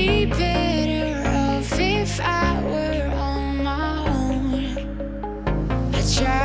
be better off if I were on my own. I try